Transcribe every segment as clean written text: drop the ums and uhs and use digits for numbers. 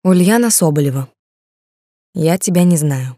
Ульяна Соболева. Я тебя не знаю.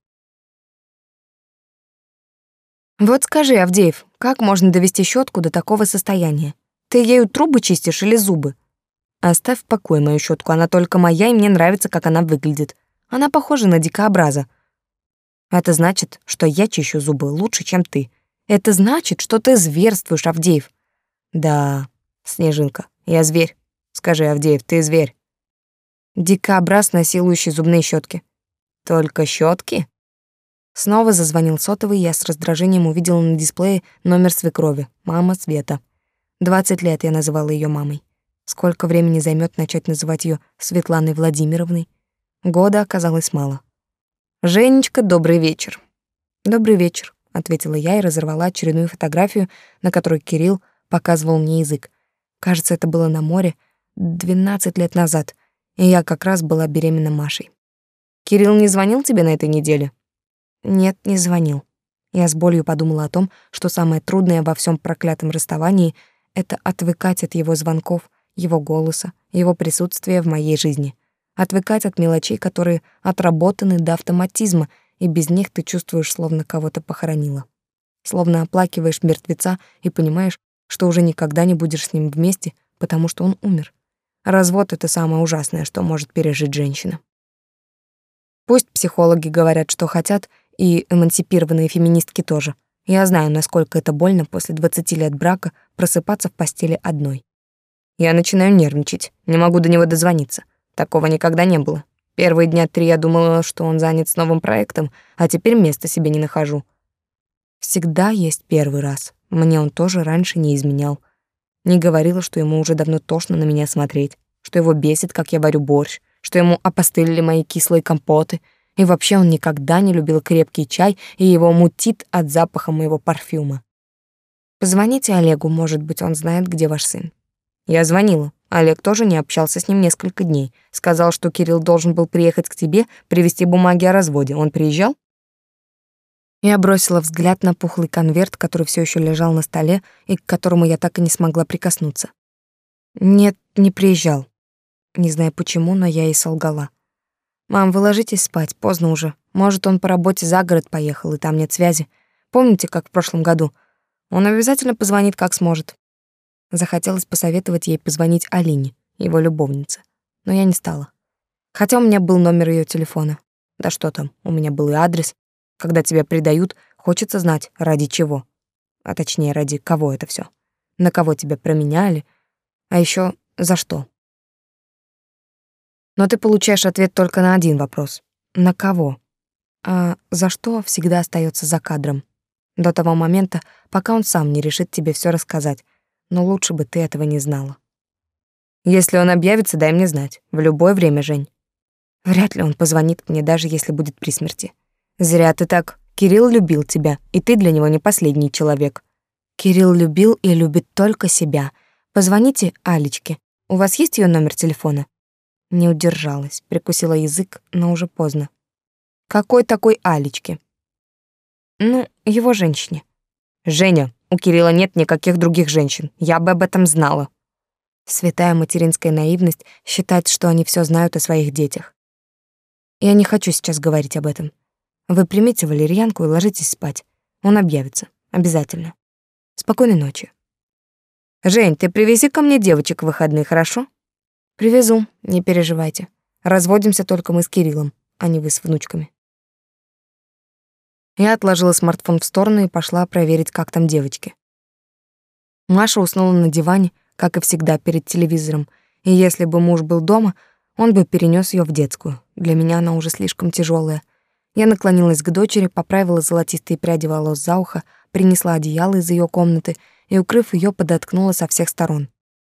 Вот скажи, Авдеев, как можно довести щетку до такого состояния? Ты ею трубы чистишь или зубы? Оставь в покое мою щетку, она только моя, и мне нравится, как она выглядит. Она похожа на дикообраза. Это значит, что я чищу зубы лучше, чем ты. Это значит, что ты зверствуешь, Авдеев. Да, Снежинка, я зверь. Скажи, Авдеев, ты зверь. Дикообраз, насилующий зубные щетки. Только щетки? Снова зазвонил сотовый, и я с раздражением увидела на дисплее номер свекрови. Мама Света. 20 лет я называла ее мамой. Сколько времени займет начать называть ее Светланой Владимировной? Года оказалось мало. «Женечка, добрый вечер». «Добрый вечер», — ответила я и разорвала очередную фотографию, на которой Кирилл показывал мне язык. Кажется, это было на море 12 лет назад, и я как раз была беременна Машей. «Кирилл не звонил тебе на этой неделе?» «Нет, не звонил». Я с болью подумала о том, что самое трудное во всем проклятом расставании — это отвыкать от его звонков, его голоса, его присутствия в моей жизни. Отвыкать от мелочей, которые отработаны до автоматизма, и без них ты чувствуешь, словно кого-то похоронила. Словно оплакиваешь мертвеца и понимаешь, что уже никогда не будешь с ним вместе, потому что он умер. Развод — это самое ужасное, что может пережить женщина. Пусть психологи говорят, что хотят, и эмансипированные феминистки тоже. Я знаю, насколько это больно после 20 лет брака просыпаться в постели одной. Я начинаю нервничать, не могу до него дозвониться. Такого никогда не было. Первые дня 3 я думала, что он занят с новым проектом, а теперь места себе не нахожу. Всегда есть первый раз. Мне он тоже раньше не изменял. Не говорила, что ему уже давно тошно на меня смотреть, что его бесит, как я варю борщ, что ему опостылили мои кислые компоты, и вообще он никогда не любил крепкий чай, и его мутит от запаха моего парфюма. Позвоните Олегу, может быть, он знает, где ваш сын. Я звонила. Олег тоже не общался с ним несколько дней. Сказал, что Кирилл должен был приехать к тебе, привезти бумаги о разводе. Он приезжал? Я бросила взгляд на пухлый конверт, который все еще лежал на столе и к которому я так и не смогла прикоснуться. Нет, не приезжал. Не знаю почему, но я ей солгала. «Мам, вы ложитесь спать, поздно уже. Может, он по работе за город поехал, и там нет связи. Помните, как в прошлом году? Он обязательно позвонит, как сможет». Захотелось посоветовать ей позвонить Алине, его любовнице, но я не стала. Хотя у меня был номер ее телефона. Да что там, у меня был и адрес. Когда тебя предают, хочется знать, ради чего. А точнее, ради кого это все. На кого тебя променяли, а еще за что. Но ты получаешь ответ только на один вопрос. На кого? А за что всегда остается за кадром. До того момента, пока он сам не решит тебе все рассказать. Но лучше бы ты этого не знала. Если он объявится, дай мне знать. В любое время, Жень. Вряд ли он позвонит мне, даже если будет при смерти. Зря ты так. Кирилл любил тебя, и ты для него не последний человек. Кирилл любил и любит только себя. Позвоните Алечке. У вас есть ее номер телефона? Не удержалась, прикусила язык, но уже поздно. Какой такой Алечке? Ну, его женщине. Женя, у Кирилла нет никаких других женщин. Я бы об этом знала. Святая материнская наивность считать, что они все знают о своих детях. Я не хочу сейчас говорить об этом. Вы примите валерьянку и ложитесь спать. Он объявится. Обязательно. Спокойной ночи. Жень, ты привези ко мне девочек в выходные, хорошо? Привезу, не переживайте. Разводимся только мы с Кириллом, а не вы с внучками. Я отложила смартфон в сторону и пошла проверить, как там девочки. Маша уснула на диване, как и всегда, перед телевизором, и если бы муж был дома, он бы перенес ее в детскую. Для меня она уже слишком тяжелая. Я наклонилась к дочери, поправила золотистые пряди волос за ухо, принесла одеяло из ее комнаты и, укрыв ее, подоткнула со всех сторон.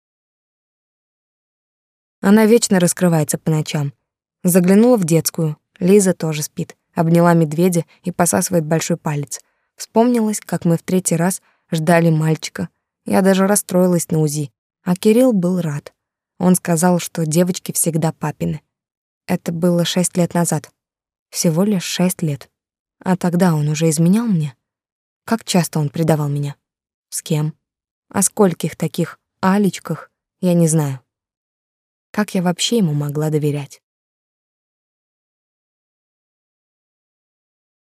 Она вечно раскрывается по ночам. Заглянула в детскую. Лиза тоже спит. Обняла медведя и посасывает большой палец. Вспомнилось, как мы в 3-й раз ждали мальчика. Я даже расстроилась на УЗИ. А Кирилл был рад. Он сказал, что девочки всегда папины. Это было 6 лет назад. Всего лишь 6 лет. А тогда он уже изменял мне? Как часто он предавал меня? С кем? О скольких таких Алечках я не знаю. Как я вообще ему могла доверять?